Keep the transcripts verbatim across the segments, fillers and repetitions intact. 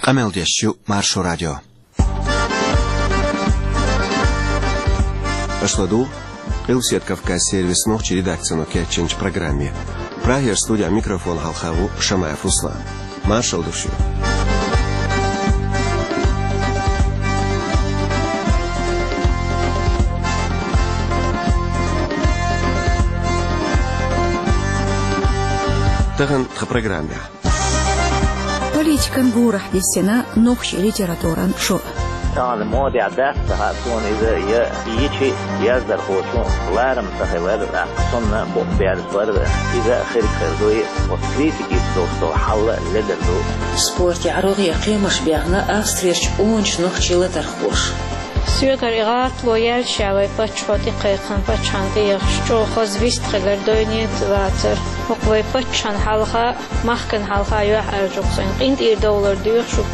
Камелдешью Маршо радио. Ашладу, Илсет Кавказ сервис ночи редакцию Кетченч программе. Прагер студия микрофон Халхаву Шамаев Руслан. Маршал душу. Таган в программе. Политикан гурах десена нохщ литературан шо. تعال مودي عدات هاتون إذا ي يجي يصدر خوشون لارم تخيل صنع بيعرفور إذا خير خيردوي وكريتيكي دوستو حل لدرو سبورت يعرضي قيمش بيعنا أستريش أونش نخشيلة ترخوش سوغر إغات لويال شاوي بچوتي قيقن بچانگي يخشو خزويست خلر دوينيت واتر وقوي بچان حلقة محكن حلقة يوح أرجوكسين قيند إير دولار ديوخشو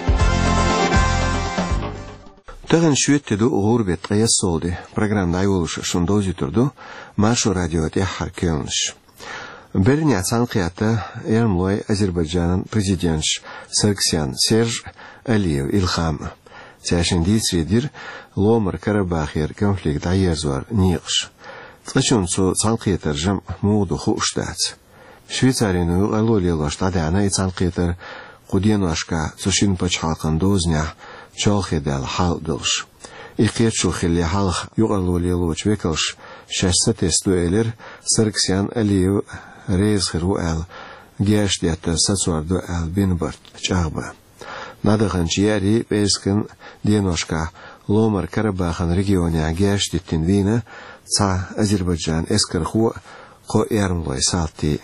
Таган шүеттеду угурбет қияс солды. Программда айолуш шундози турду. Маршо радио тяхар келнш. Берне асан қията Ермлой Азербайджанын президентш Сарксян Серж Алиев Илхам. Сәшінді средир Ломар Карабахер конфликт айерзуар ниғш. Цачун су сан қиятар жам муғду хуштац. Швейцарину алолело штадяна и сан қиятар Қуденуашка цушин пачхалқын дозня چالخی دل حال دلش. ایقیت شو خیلی حال یقلو لیلوچ وکلش ششت استوئلر سرکسیان الیو ریز خرو ال گیش دیت ساتوار دو ال بین برد چاقبه. نداخن چیاری بیسکن دینوشکا لومر کرباخن رگیونیا گیش دیتین وینه تا آذربایجان اسکر خو قو ایرملوی سالتی.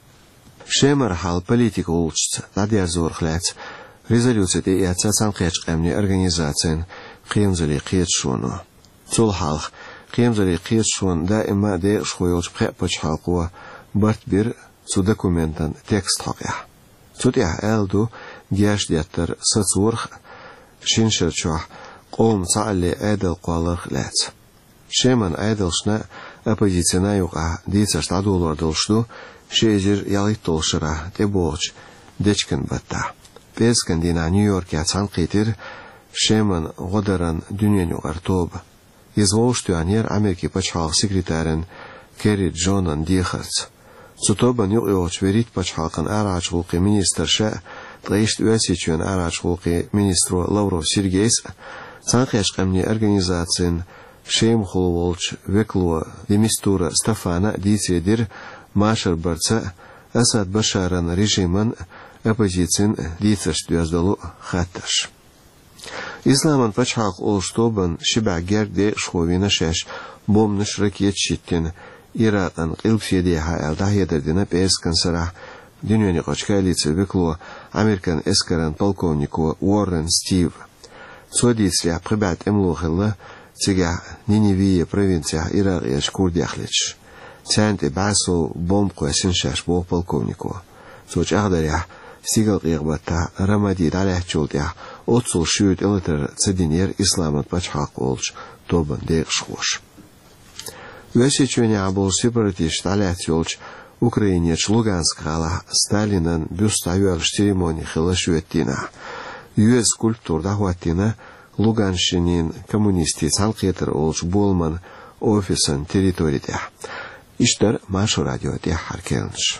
شمر حال پلیتیک اولشت ندیار زور خلات. Резолюция яца санқияч қамни организациян қиемзали қиет шуну. Цул халх қиемзали қиет шун да има де шхойолч пхепач халқуа барт бир цу документан текст хақя. Цутя элду гяш диаттар сацурх шиншерчуах қом цаалли айдал қуаларх лац. Шеман айдалшна оппозицияна юқа дейцаш тадулар дылшду шезир ялит толшыра те борч дечкен батта. Пескандина Нью-Йорк я цанқитир шеман ғодаран дүниен юғартоб. Изволштуанер Америки пачхал секретарен Керри Джонан дихарц. Цутобан юғиоч верит пачхалқан арач ғулқи министрша тлаишт уасичуан арач ғулқи министру Лавров Сергейс цанқияш қамни организациян шем хулволч веклуа демистура Стафана дицедир машар барца Асад Башаран режиман оппозицион дицерш дюаздалу хатташ. Исламан пачхак олштобан шибагер де шховина шеш бомныш ракет шиттен Иракан қилпседеха алдахедердина пескан сара дюньяни қачкалицы векло Американ эскаран полковнику Уоррен Стив. Содисля прибат эмлохелла цега Ниневия провинция Ирак яш курдяхлич. Цянте басу бомб қуасин шеш бо полковнику. Соч ағдаря Сигал Ирбата Рамади Далях Чулдя Отсул Шют Элитер Цединер Исламат Пачхак Олч Тобан Декшхош. Весичуня абол сепаратиш Далях Чулч Украинеч Луганск Хала Сталинан бюставюал церемонии Хилашуеттина. Юэс культур Дахуаттина Луганшинин коммунисти Цалкетер Олч Болман офисан территория. Иштар Маршо радио Тяхар Келнш.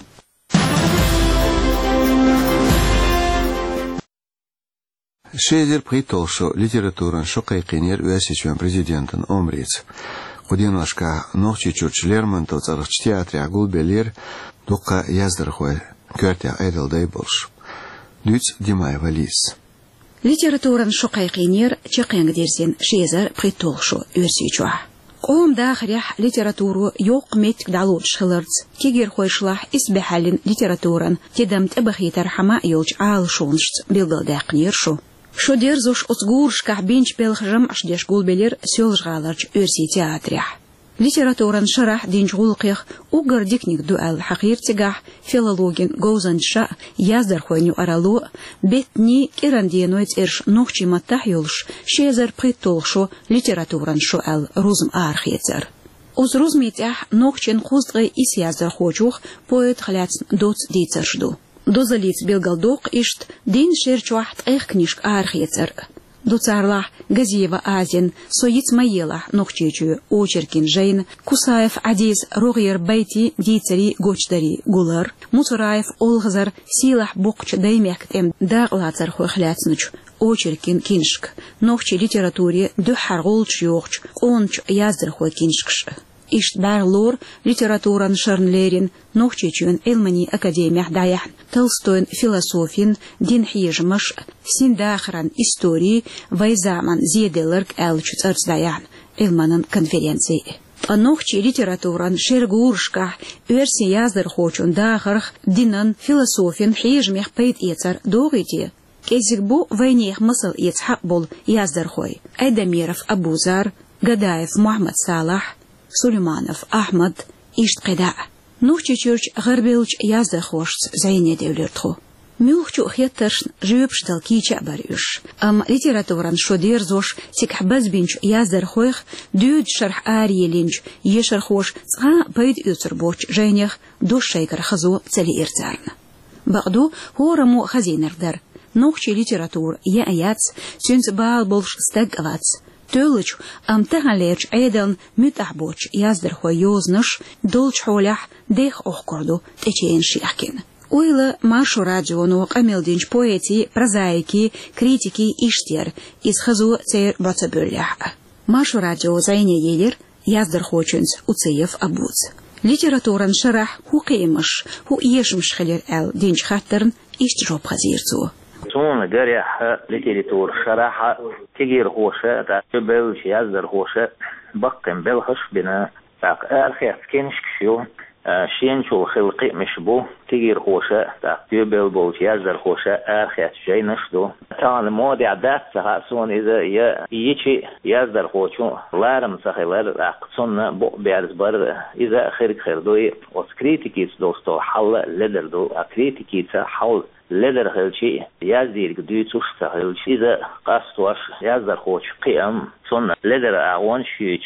Шезер притолшо литературан шоқайқинер уасичуан президентан омриц. Қуденуашка нохчи чурч Лермонтов царыч театре агул белер дуққа яздархуай кертя айдалдай болш. Дюц Димай Валис. Литературан шоқайқинер чеқенг дерсен шезер притолшо уасичуа. قوم داخريح ليتراتورو يوق ميت دالوت شخلرز كيجير خويشلاح اسبحالين ليتراتوران تدمت ابخيتر حما يولج عال شونشت بيلدل داقنير شو شو ديرزوش اصغورش كعبينش بيلخجم اشديش قول بلير سيولج غالرج ارسي تياتريح ليتراتوران شرح دينج غولقيخ وقر ديكنيك دوال حقير تيجاح فيلولوجين غوزن شا يازدر خوينيو ارالو بيتني كيران دينويت ارش نوخشي متاح يولش شيزر بريتولشو ليتراتوران شو ال روزم ارخيتر اوز روزميتاح نوخشين خوزغي اس يازدر خوجوخ بويت خلاتن دوت ديترشدو Dozalits Belgaldok ist den Scherchwacht eich knischk архицер. Дуцарлах Газиева Азин, Соиц Маелах, Нохчечу, Очеркин Жейн, Кусаев Адиз, Рогьер Бейти, Дицари, Гочдари, Гулар, Мусураев, Олгазар, Силах Бокч, Даймехтем, Даглацар Хохляцнуч, Очеркин Киншк, Нохчи литературе, Духарголч Йохч, Онч Яздер Хокиншкш. Ишт барлор литературан Шарнлерин, Нохчечун Элмани Академия Даяхн, Толстойн философин, Дин Хижмаш, Синдахран истории, Вайзаман Зеделерк Элчуц Арцдаяхн, Элманан конференции. Нохчи литературан Шергуршка, Верси Яздер Хочун Дахарх, Динан философин Хижмех Пейт Ецар Догити. Кезикбу войнех мысл Ецхак бол Яздер Хой, Айдамиров Абузар, Гадаев Мухаммад Салах, Сулейманов Ахмад ишт قداء نوخچ چرچ غربلچ یازده خوشت زینه دولرتخو میوخچو خیترش جوبش دلکیچ باریش ام لیتراتوران شودیر زوش تک حبز بینچ یازده خوخ دود شرح آری لینج یشر خوش صا بيد یوتر بوچ جینیخ دو شیکر خزو تلی ارتارن بعدو هو رمو خزینر در نوخچ لیتراتور یا آیات سنت بال بولش استقلاتس تولج ام تغليرج ايضا متحبوش يازدر خو يوزنش دولج حولح ديخ اوخكردو تچين شيخكين ويلا ماشو راديو نو قميلدينج بويتي برزايكي كريتيكي اشتير из خزو تير باتبولح ماشو راديو زيني يلير يازدر خوچنز уцеев абуц литературан шарах ху قيمش هو يشمش خلير ال دينج خاطرن اشتروب خزيرتو تون جريح ليتراتور شرح تجير خوشة تقبل يازدر خوشة بقم بالخش بنا تأخذ كنش كشيو شين شو خلقي مشبو تجير خوشة تقبل بول يازدر خوشة أخذ شيء نشدو تعال مودي عدات سهاسون إذا يجي يازدر خوشو لارم سخيلر أقصنا بو بيرز بر إذا خير خيردوي وسكريتيكيس دوستو حل لدردو أكريتيكيس حل لدر خلشي يازدير قدوتوش تخلشي إذا قاستوش يازدر خوش قيام سن لدر أعوان شيش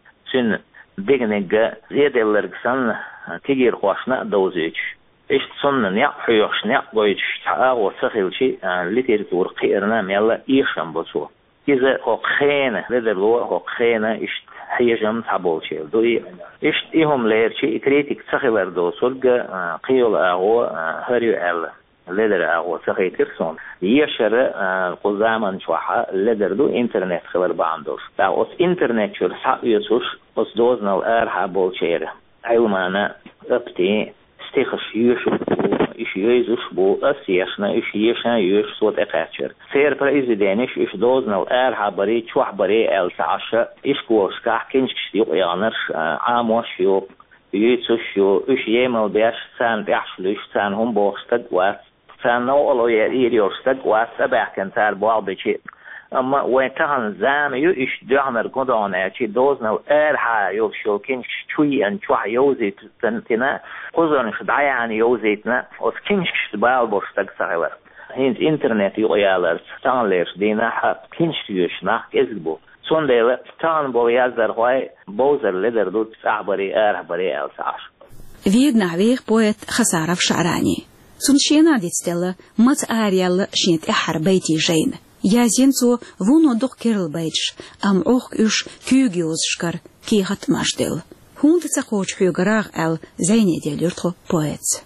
سن بيغنق زيادة لرقسان تجير خوشنا دوزيش إشت سن نيق حيوش نيق بويش تعاو تخلشي لترتور قيرنا ميلا إيشان بسو إذا خوخينة لدر لو خوخينة إشت حيجم تعبولشي دوي إشت إيهم ليرشي كريتيك تخلر دو سلق قيول أعو هريو ألا لدر أو سخيترسون يشر قزامان شوحة لدر دو إنترنت خبر باندوش دا أس إنترنت شر سعيوش أس دوزنا الأرحى بولشير علمانا أبتي استيخش يوش إش يوزش بو أسيشنا إش يشنا يوش صوت إقاتشر سير بريزيدينش إش دوزنا الأرحى بري شوح بري السعشة إش كوشكاح كنشكش يو يانرش عاموش يو يوتش يو إش يمل بيش سان بيحشلوش سان هم بوشتد وات سانو الله يريوستك واسبع كنتار بعض شيء أما وين كان زام يو إيش دعمر قدران أشي دوزنا وأرحى يوشو كين شوي أن شوي يوزيت تنتنا قزرن شدعي عن يوزيتنا وسكينش تبال بوشتك سهلر هينز إنترنت يغيالر تان ليش دينا حق كينش يوشنا كذبو سون ديلا تان بو يازر هواي بوزر لدر دوت سعبري أرح بري ألسعش فيدنا عويق بويت خسارة في شعراني سنشينا ديتستيلا مات آريال شنت إحر بيتي جين يازينتو فونو دوق كيرل بيتش أم أوخ إش كيوغيوز شكر كي هات ماشدل هون تتقوش حيوغراغ أل زيني ديليرتو بويت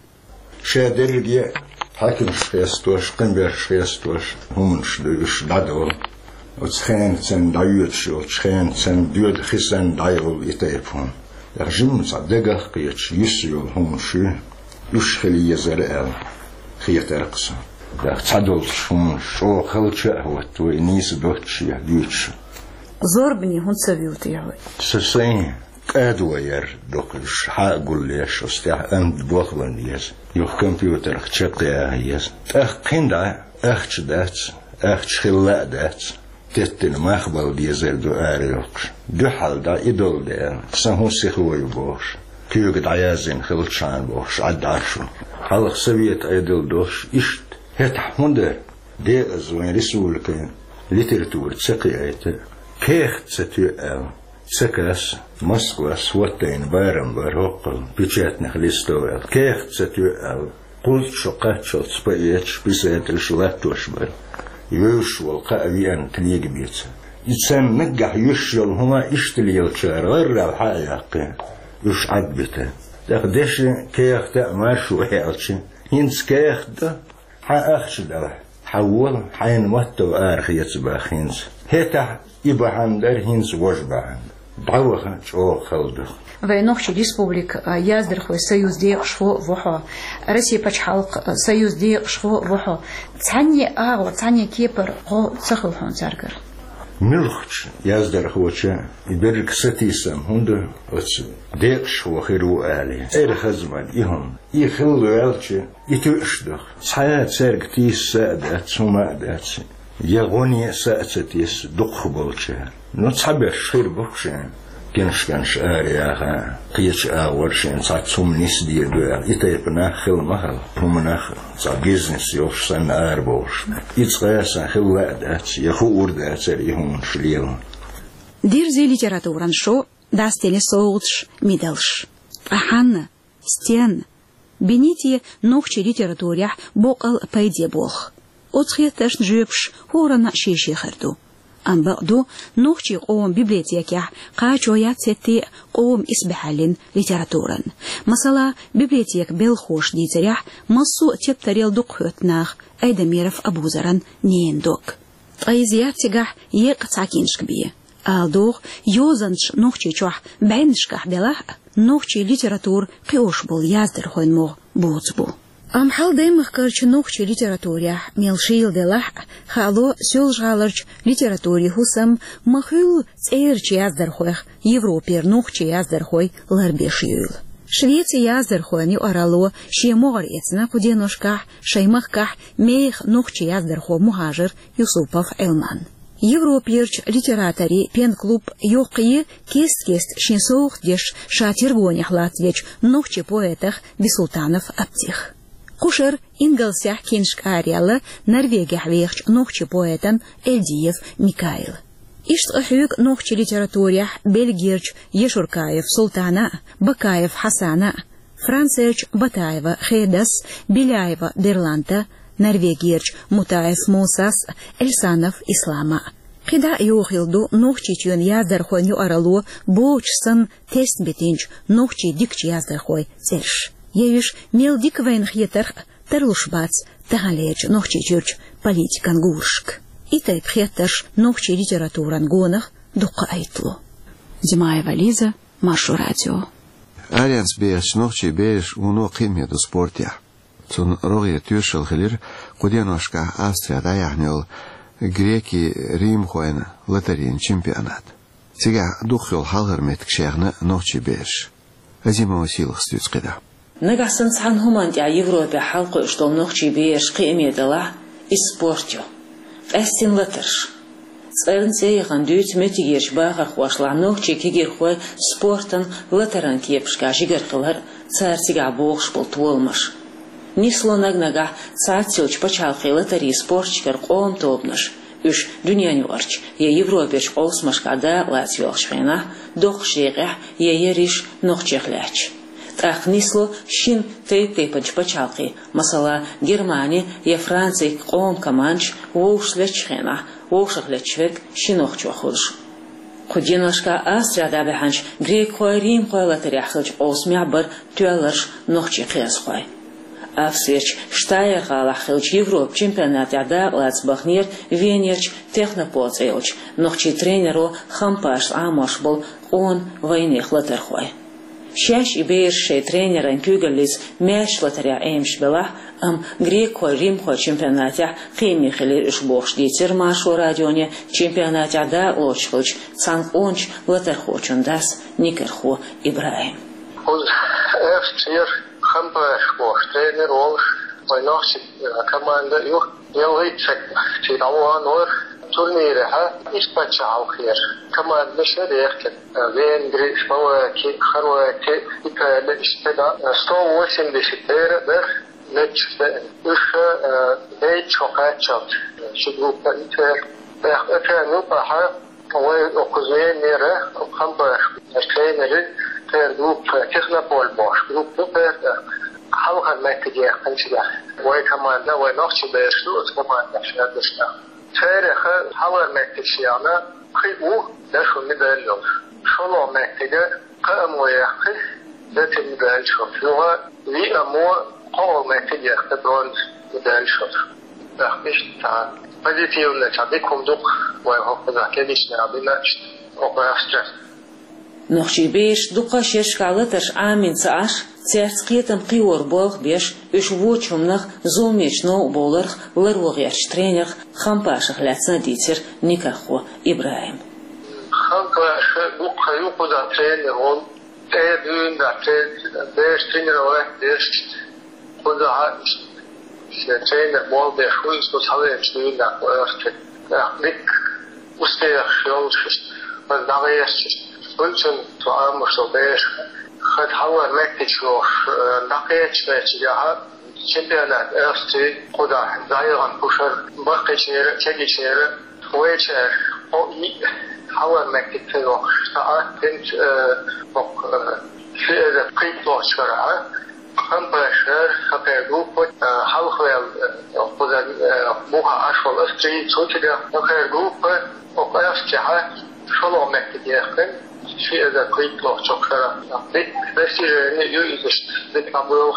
شادر دي حاكم شخيستوش قنبير شخيستوش هم شدوش دادول وتخين تسن دايوتش وتخين تسن ديود خسن دايول إتايبهم يرجم صدقه قيتش يسيول هم شو يش خلي يزرع خيط أرقص ده تعدل شون شو خلش هو توي نيس دوتش يديش زوربني هون سويوتي هوي سسين كادوير دوكش حاقول ليش استيح أند بوخلن يز يخ كمبيوتر خشقيا يز أخ قندا أخ شدات أخ شخلاء دات تتن ما خبل ديزر دو آريوكش دو حال دا إدول ده سنهو سيخوي بوش كيوك دعيازين خلشان بوش عداشو حلق سبيت ايدل دوش اشت هتح هنده دي ازوين رسولك لترتور تسقي ايتا كيخ تساتيقال تسكاس مسكواس واتين بارم بارهقل بيشات نخليستوال كيخ تساتيقال قلت شقات شو تبيتش بسات الشلات توشبر يوش والقاويان تليق بيت يتسان نجح يشل هما اشتلي الشعر غير الحقيقة يش عدبته تاخدش كيخ تأمر شو هيعطش ينس كيخ ده حاخش ده حول حين متو آرخ يتباخ ينس هيتا يبقى عندر ينس وجبه بعوخ شو خلده Войнохчи республик яздерхой союз де шхо вохо Россия пачхалк союз де шхо вохо цанни аго цанни кепер го цахлхон царгар Milch яздерхоча иберг сатисам хунда оц де шхо хиру али эр хазман ихом ихил ялчи итушдох сая церг тис садат сумадат ягони саатис духболча но цабер шир бохшен كنش كنش آرياها قيش آورشين صار تصوم نيس دير دوار إتايبنا خل مهل همنا صار بيزنس يوفسن آربوش إتغاسا خل وعدات يخو وردات يهون شليل دير زي ليتراتوران شو داستيني صوتش ميدلش أحانا ستين بنيتي نوخشي ليتراتوريح بوقل بايدي بوخ أتخيطش نجيبش هورنا شيشي خردو أم بعدو نوخشي قوم ببليتيكيا قاچويات ستي قوم إسبحالين ليتراتورن مثلا ببليتيك بلخوش ديتريح مصو تبتريل دقهتناخ أيدميرف أبوزرن نين دوك طيزيات تيقح يقتاكينشك بيه أالدوغ يوزنش نوخشي چوح بعينشكح بلاح نوخشي ليتراتور قيوش بول يازدر خوين موغ بوتبو أم حال دايمخ كرش نوخشي ليتراتوريا ميلشيل دلح خالو سيولجالرش ليتراتوري هسم مخيل تيرش يازدر خويخ يوروبير نوخشي يازدر خوي لربيشيول شويتي يازدر خوين يؤرالو شي مغر اتنا قدينوشكح شيمخكح ميخ نوخشي يازدر خو مهاجر يوسوبوف إلمان يوروبيرش ليتراتوري بين كلوب يوقي كيست كيست شينسوخ ديش شاتير غونيخ لاتвеч نوخشي поэтах بسلطانов أبتيخ Кушер ингалсях киншк ариала Норвегия хвехч нохчи поэтан Эльдиев Микаил. Ишт ахюк нохчи литературях Бельгирч Ешуркаев Султана, Бакаев Хасана, Францевич Батаева Хейдас, Беляева Берланта, Норвегирч Мутаев Мусас, Эльсанов Ислама. Қида юхилду нохчи чун яздар хой ню аралу боучсан тест бетинч нохчи дикч яздар хой цельш. Еюш мел диковайн хьетер терлушбац тагалеч нохчи чурч политикан гуршк. Итай пхеташ нохчи литературан гонах дукка айтлу. Зимаева Лиза, Машу радио. Арианс беш нохчи беш уно қимеду спортя. Цун роги тюшел хилир куденошка Австрия да яхнел греки Рим хоен лотарин чемпионат. Сега духил халгар меткшерна нохчи беш. Азима силах стюцкида. نجحسن سعن همان تاع يوروبا حلقة اشتول نوخشي بيش قيمة دلع إسبورتيو فأستين لترش سألن سيغان دوت متيجيش باغر خواش لع نوخشي كيجير خوي سبورتن لتران كيبش كاجيجر قلر سار سيقع بوغش بالطولمش نيسلو نجنجح ساعتيوش بچالقي لتري سبورتشكر قوم توبنش үш дүниені орч, е Европеш олсмашкада латвиолш фена, дох шеғах, е ериш нохчехляч. Трах нисло шин тей-тей пачалқи, масала Германия, е Франция қом каманч, оушляч фена, оушахлячвек шинохчуахудж. Худиношка Австрия беханч, грек хой Рим хой латаряхлыч олсмябар тюалаш нохчехляс хой. Австрич Штайер Галахилч Европ чемпионат яда Лацбахнир Венерч Технопоцелч нохчи тренеру Хампаш Амош был он войных латерхой. Шаш и бейший тренерен Кюгелис мяч латеря Эймш бела ам грекой Римхой чемпионате Хемихели Ишбохш дитер Машу радионе чемпионат яда Лочхилч Цанг Онч латерхочун дас Никерхо Ибраим. Hamburg was trainer was bij nog commande joh heel iets die nou nog toernooien ha is pas al hier commande misschien echt ween drie spouwen ki harwe ki ik de speda sto was in de citer der net dus de chokachat should go inter der er nu pa ha hoe okuzeen nere Hamburg trainer ter groep Technopol bosch groep per حلقة ما تجي خنشة وين كمان ده وين نقش بيشلو كمان عشان دشنا تاريخ حلقة ما تجينا خيبو ده شو مدلل شلون ما تجي قام وياخذ ده تمدل شوف هو لي أمور قوم ما تجي خدون مدل شوف أخبش تعال بدي تيونا تعبيكم دوق وهو كذا كذيش نعبيناش وقاستر نخشي بيش دوقا شيش كالتش عامين ساعش تيرت قيتم قيور بولغ بيش اش ووچم نخ زوميش نو بولرخ لروغيرش ترينر خمباشخ لاتنا ديتر نيكاخو إبراهيم خمباش دوقا يوقودا ترينر هون تيدون دا بيش ترينر واحد بيش قودا هاتش ترينر بول بيش ويس بسالين شدون دا قوارتك ديك وستيخ شولش ونغيش ولشن تعامل صبيش خد حول مكتشوف نقيت بيتجاها شبيانات أرستي قدا زايران بوشر بقي شير تجي شير ويشر أو حول مكتشوف ساعات كنت بق في إذا قيد لوشرها خم بشر خبروا بق حول خيال قدا بوها أشوال أرستي توتجا خبروا بق وقياستها شلون مكتشوف في إذا قيد لوشرها بس يجيش بتقبلوا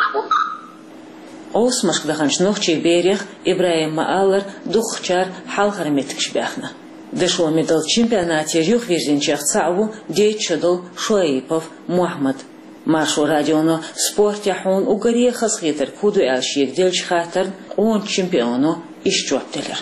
أوسمش دخنش نوخشي بيريخ إبراهيم مالر دوخشار حالخر متكش بيخنا دشوا ميدال чемпионате юг вирзинчах цаву дейчедл шоипов محمد مارشو راديونو سبورت يحون وغريخ خيتر كودو الشيك ديلش خاطر اون чемпиону ишчоптелер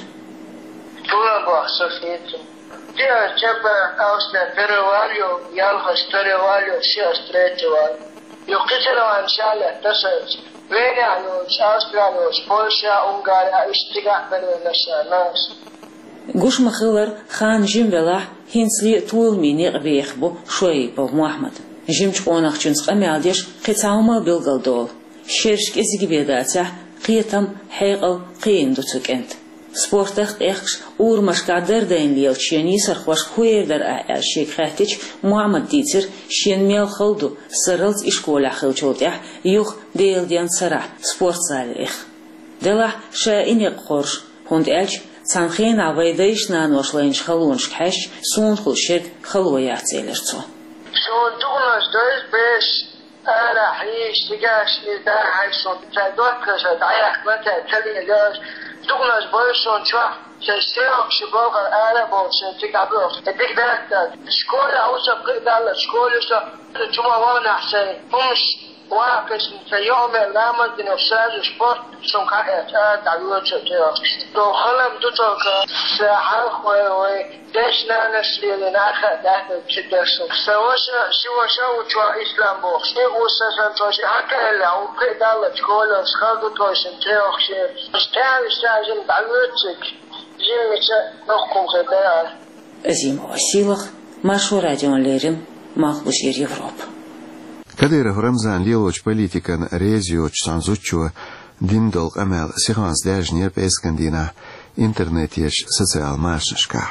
тула бахсофит Dia cepa ausna pervalio yalha starvalio siastretival eu quisera anshala tasaj vene anos australos Polsha Ungaria istiga benunasanas Gush مخلر خان جيم بلاح هنسلي طول ميني بيخبو شوي بو محمد جيم تقونخ جنس قميالديش قطعوما بلغل شيرشك ازيقي بيداتح قيتم حيقل قين دوتك انت سبورتخ اخش اور مشكع دردين ليل شيني سرخوش خوير در اعال شيك خاتيش محمد ديتر شين ميل خلدو سرلت اشكولا خلچوتيح يوخ ديل ديان سرح سبورت زاليخ دلح شاين يقورش هند الش سانخين عبيديش نانوش لينش خلونش كحش سون خلشك خلويات زيلرتو شون دونش دوز بيش أنا حيش تجاش إذا حيشون تدوك شدعيك متى تلي جاش دونش بيشون شو شيء شباب أنا بوش تجابلوش تديك ده شكول أوسف قدر الله شكول شو جمع وانا حسين همش واقش في يوم الأمر بنفسه سبورت شون كائن دعوة شتى لو خلهم دوتك ساحل خوي دشنا نسلي ناخذ ده تدرسون سواش شو شو شو إسلام بوش وساسن توش أكل أو قيد الله تقول سخاطو توش تروح شيء استعمل استعمل دعوتك جيمش نحكم خبرة أزيم وسيلخ مشهور راديون ليرم مخبوشير يوروب كدير رمزان ليوش بوليتيكان ريزيوش سانزوتشو دين دولق أمال سيخانس داجنير بإسكندينا إنترنتيش سوسيال ماشنشكا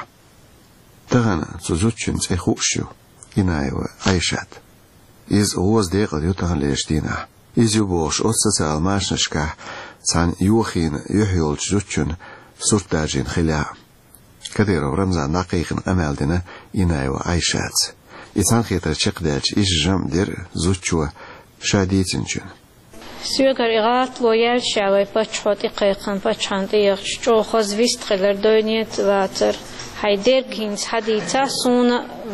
تغانا تزوتشن سيخوشيو إنايو عيشات إز هوز ديقل يوتغن ليشتينا إز يبوش أوت سوسيال ماشنشكا تان يوخين يحيولش زوتشن سورت داجين خلاع كدير رمزان دقيقن أمال دينا إنايو عيشات إتان خيطر چقداج إيش جام دير زوتشو شاديتنجن سوغر إغات لويال شاوي بچوتي قيقن بچانتي يخش جو خزويست خلر دوينيت واتر هيدير جينس حديثا سون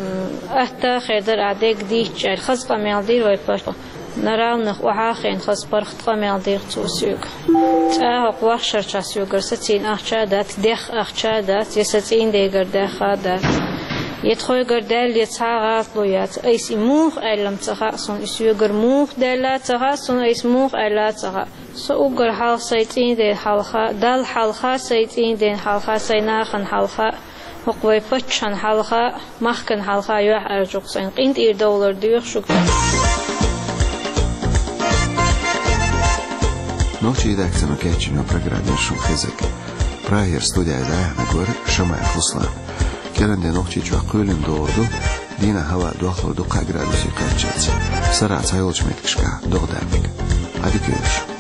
أهتا خيدر عديك ديش الخز قميال دير ويبچو نرال نخ وحاخين خز برخت قميال دير تو سوغ تاه قواخ شرچا سوغر ستين أخشا دات ديخ أخشا دات يستين ديگر ديخا دات يدخل قردال يتحاغات لويات ايس موخ ايلم تخا سون اسيوغر موخ دالا تخا سون ايس موخ ايلا تخا سوغر حال سيتين دين حالخا دال حالخا سيتين دين حالخا سيناخن حالخا وقوي بچن حالخا مخكن حالخا يوح ارجوك سين قينت اير دولار ديوخ شكرا نوچي داكتنا كاتشنو программе شو خزك براير ستوديا دايحنا قور شمع خصلان كلام ده نقطة جو قولن دوردو دينا هوا داخل دو قاعدة لسه كاتشات سرعة سايلش متكشكا دغدامك Hadi görüş.